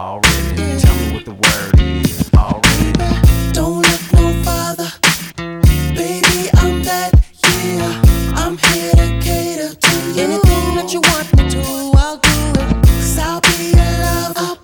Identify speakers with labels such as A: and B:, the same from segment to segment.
A: Already, tell me what the word is. Already.
B: Don't look no farther, baby, I'm that, yeah. I'm here to cater to you. Anything that you want me to, I'll do it. 'Cause I'll be your lover, I'll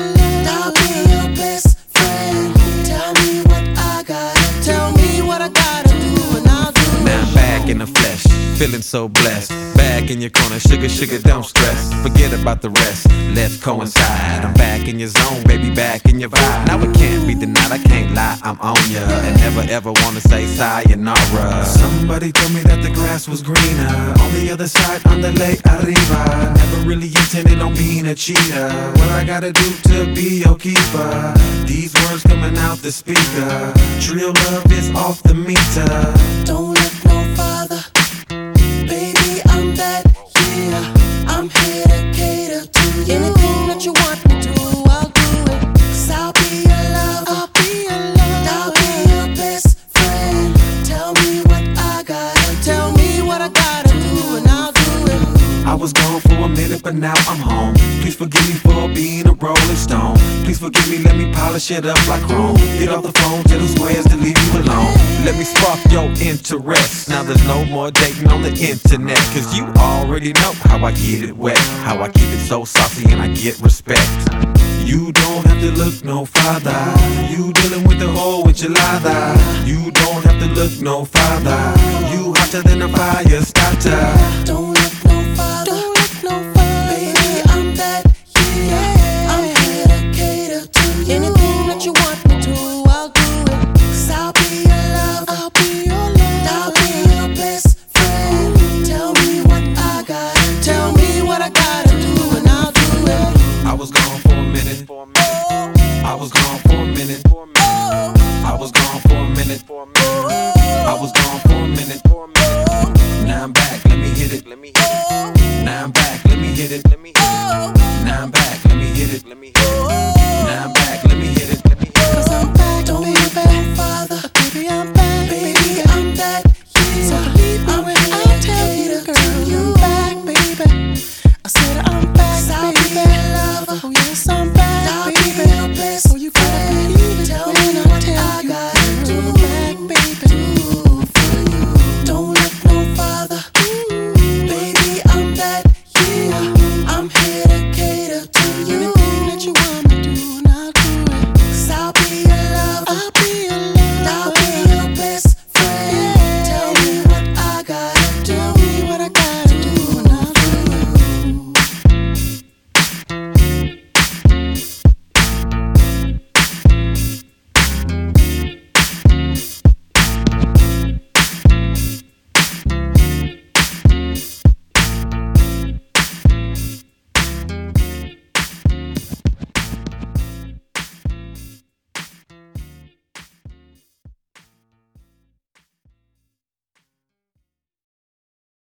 B: be your best friend. Tell me what I gotta, tell me what I gotta do, and I'll do it.
A: Now I'm back in the flesh, feeling so blessed. Back in your corner, sugar, sugar, don't stress. Forget about the rest, let's coincide. I'm back in your zone, baby, back in your vibe. Now it can't be denied, I can't lie, I'm on ya. And never ever wanna say sayonara. Somebody told me that the grass was greener on the other side, on the lake arriba. Never really intended on being a cheater. What I gotta do to be your keeper? These words coming out the speaker. Trill love is off the meter.
B: Don't look no farther, baby, I'm that, yeah. I'm here to cater to you. Anything that you want me to, I'll do it. 'Cause I'll be your lover, I'll be your best friend. Tell me what I gotta, tell me what I gotta do, and I'll do it.
A: I was gone for a minute, but now I'm home. Please forgive me for being a rolling stone. Please forgive me, let me polish it up like chrome. Get off the phone, tell them squares to leave you alone. Let me spark your interest. Now there's no more dating on the internet. 'Cause you already know how I get it wet. How I keep it so saucy and I get respect. You don't have to look no farther. You dealing with the whole enchilada. You don't have to look no farther. You hotter than a fire starter.
B: Don't look no farther, baby, I'm that, yeah. I'm here to cater to you. Anything that you want me to, I'll do it. 'Cause I'll be your lover, I'll be your best friend. Tell me what I gotta, tell me what I gotta do, and I'll do it.
A: I was gone for a minute. I was gone for a minute. I was gone for a minute. I was gone for a minute. Now I'm back, let me hit it. Now I'm back, let me hit it. Now I'm back, let me hit it. Now I'm back, let me hit it.
B: 'Cause I'm back, don't look no farther, baby, I'm back, baby, I'm that, yeah. So believe me when I tell you, girl, I'm back, baby. I said I'm back, baby. 'Cause I'll be your lover, oh yes, I'm back.